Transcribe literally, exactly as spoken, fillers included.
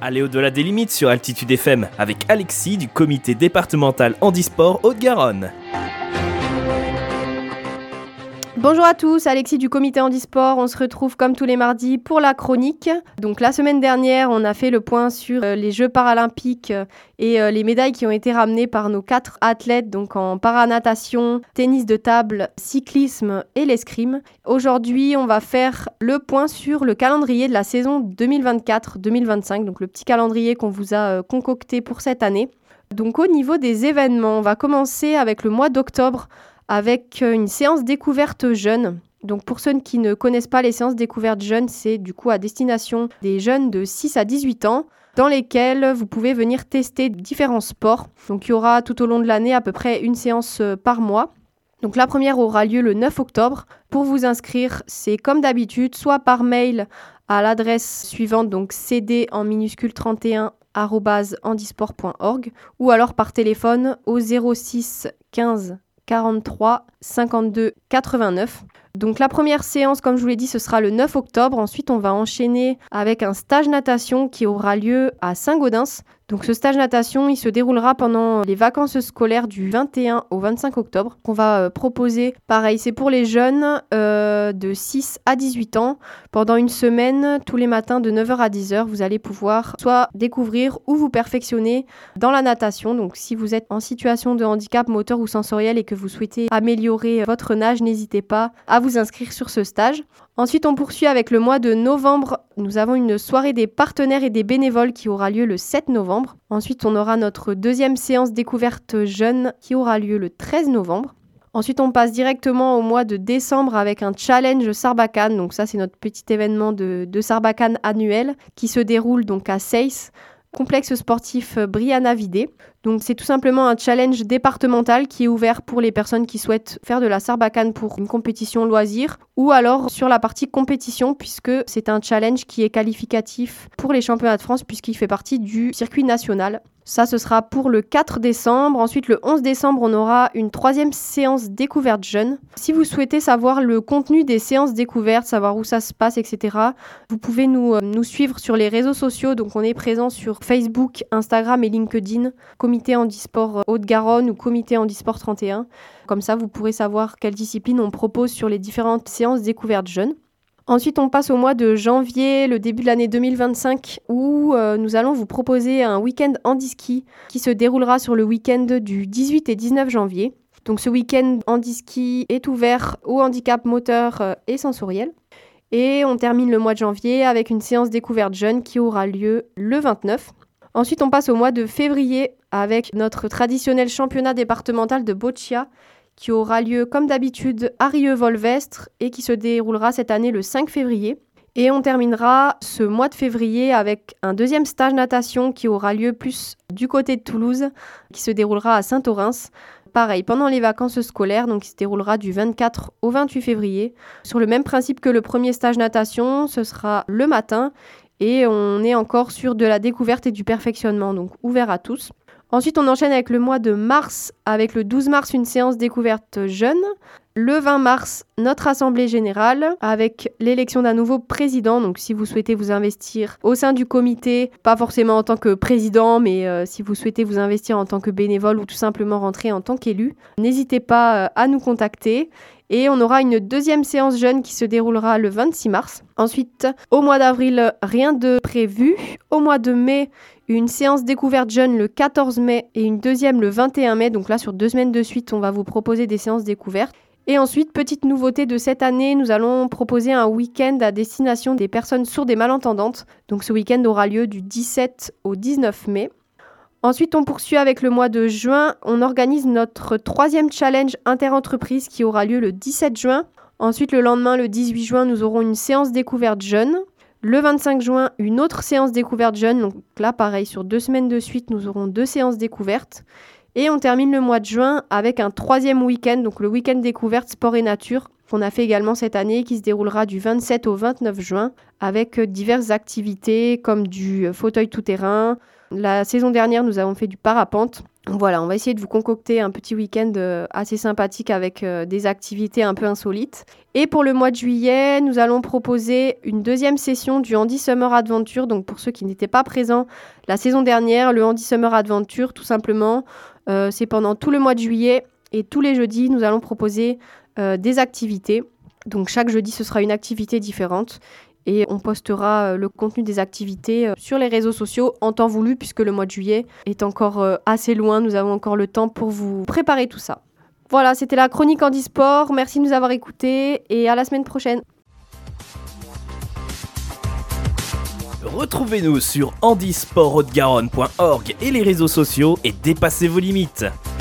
Allez au-delà des limites sur Altitude F M avec Alexis du comité départemental handisport Haute-Garonne. Bonjour à tous, Alexis du comité handisport. On se retrouve comme tous les mardis pour la chronique. Donc la semaine dernière, on a fait le point sur euh, les Jeux paralympiques euh, et euh, les médailles qui ont été ramenées par nos quatre athlètes, donc en paranatation, tennis de table, cyclisme et l'escrime. Aujourd'hui, on va faire le point sur le calendrier de la saison deux mille vingt-quatre deux mille vingt-cinq, donc le petit calendrier qu'on vous a euh, concocté pour cette année. Donc au niveau des événements, on va commencer avec le mois d'octobre, avec une séance découverte jeunes. Donc pour ceux qui ne connaissent pas les séances découvertes jeunes, c'est du coup à destination des jeunes de six à dix-huit ans, dans lesquels vous pouvez venir tester différents sports. Donc il y aura tout au long de l'année à peu près une séance par mois. Donc la première aura lieu le neuf octobre. Pour vous inscrire, c'est comme d'habitude, soit par mail à l'adresse suivante, donc cd en minuscule trente et un arobase handisport point org, ou alors par téléphone au zéro six quinze quarante-trois cinquante-deux quatre-vingt-neuf. Donc la première séance, comme je vous l'ai dit, ce sera le neuf octobre. Ensuite, on va enchaîner avec un stage natation qui aura lieu à Saint-Gaudens. Donc ce stage natation, il se déroulera pendant les vacances scolaires du vingt et un au vingt-cinq octobre. On va euh, proposer, pareil, c'est pour les jeunes euh, de six à dix-huit ans. Pendant une semaine, tous les matins de neuf heures à dix heures, vous allez pouvoir soit découvrir ou vous perfectionner dans la natation. Donc si vous êtes en situation de handicap moteur ou sensoriel et que vous souhaitez améliorer votre nage, n'hésitez pas à vous inscrire sur ce stage. Ensuite, on poursuit avec le mois de novembre. Nous avons une soirée des partenaires et des bénévoles qui aura lieu le sept novembre. Ensuite, on aura notre deuxième séance découverte jeune qui aura lieu le treize novembre. Ensuite, on passe directement au mois de décembre avec un challenge Sarbacane. Donc ça, c'est notre petit événement de, de Sarbacane annuel qui se déroule donc à Seyss, complexe sportif Brianna Vidé. Donc c'est tout simplement un challenge départemental qui est ouvert pour les personnes qui souhaitent faire de la Sarbacane pour une compétition loisir ou alors sur la partie compétition puisque c'est un challenge qui est qualificatif pour les championnats de France puisqu'il fait partie du circuit national. Ça, ce sera pour le quatre décembre. Ensuite, le onze décembre, on aura une troisième séance découverte jeune. Si vous souhaitez savoir le contenu des séances découvertes, savoir où ça se passe, et cetera, vous pouvez nous, euh, nous suivre sur les réseaux sociaux. Donc, on est présent sur Facebook, Instagram et LinkedIn, Comité Handisport Haute-Garonne ou Comité Handisport trente et un. Comme ça, vous pourrez savoir quelle discipline on propose sur les différentes séances découvertes jeunes. Ensuite, on passe au mois de janvier, le début de l'année deux mille vingt-cinq, où euh, nous allons vous proposer un week-end handi-ski qui se déroulera sur le week-end du dix-huit et dix-neuf janvier. Donc ce week-end handi-ski est ouvert au handicap moteur euh, et sensoriel. Et on termine le mois de janvier avec une séance découverte jeune qui aura lieu le vingt-neuf. Ensuite, on passe au mois de février avec notre traditionnel championnat départemental de boccia qui aura lieu comme d'habitude à Rieux-Volvestre et qui se déroulera cette année le cinq février. Et on terminera ce mois de février avec un deuxième stage natation qui aura lieu plus du côté de Toulouse, qui se déroulera à Saint-Orens. Pareil, pendant les vacances scolaires, donc il se déroulera du vingt-quatre au vingt-huit février. Sur le même principe que le premier stage natation, ce sera le matin et on est encore sur de la découverte et du perfectionnement, donc ouvert à tous. Ensuite, on enchaîne avec le mois de mars, avec le douze mars, une séance découverte jeune. Le vingt mars, notre assemblée générale, avec l'élection d'un nouveau président. Donc, si vous souhaitez vous investir au sein du comité, pas forcément en tant que président, mais euh, si vous souhaitez vous investir en tant que bénévole ou tout simplement rentrer en tant qu'élu, n'hésitez pas euh, à nous contacter. Et on aura une deuxième séance jeune qui se déroulera le vingt-six mars. Ensuite, au mois d'avril, rien de prévu. Au mois de mai, une séance découverte jeune le quatorze mai et une deuxième le vingt et un mai. Donc là, sur deux semaines de suite, on va vous proposer des séances découvertes. Et ensuite, petite nouveauté de cette année, nous allons proposer un week-end à destination des personnes sourdes et malentendantes. Donc ce week-end aura lieu du dix-sept au dix-neuf mai. Ensuite, on poursuit avec le mois de juin. On organise notre troisième challenge interentreprise qui aura lieu le dix-sept juin. Ensuite, le lendemain, le dix-huit juin, nous aurons une séance découverte jeune. Le vingt-cinq juin, une autre séance découverte jeune. Donc là, pareil, sur deux semaines de suite, nous aurons deux séances découvertes. Et on termine le mois de juin avec un troisième week-end, donc le week-end découverte sport et nature, qu'on a fait également cette année, qui se déroulera du vingt-sept au vingt-neuf juin, avec diverses activités comme du fauteuil tout-terrain. La saison dernière, nous avons fait du parapente. Voilà, on va essayer de vous concocter un petit week-end assez sympathique avec des activités un peu insolites. Et pour le mois de juillet, nous allons proposer une deuxième session du Handy Summer Adventure. Donc pour ceux qui n'étaient pas présents la saison dernière, le Handy Summer Adventure, tout simplement, euh, c'est pendant tout le mois de juillet. Et tous les jeudis, nous allons proposer euh, des activités. Donc chaque jeudi, ce sera une activité différente. Et on postera le contenu des activités sur les réseaux sociaux en temps voulu, puisque le mois de juillet est encore assez loin. Nous avons encore le temps pour vous préparer tout ça. Voilà, c'était la chronique Handisport. Merci de nous avoir écoutés et à la semaine prochaine. Retrouvez-nous sur handisport haute garonne point org et les réseaux sociaux et dépassez vos limites.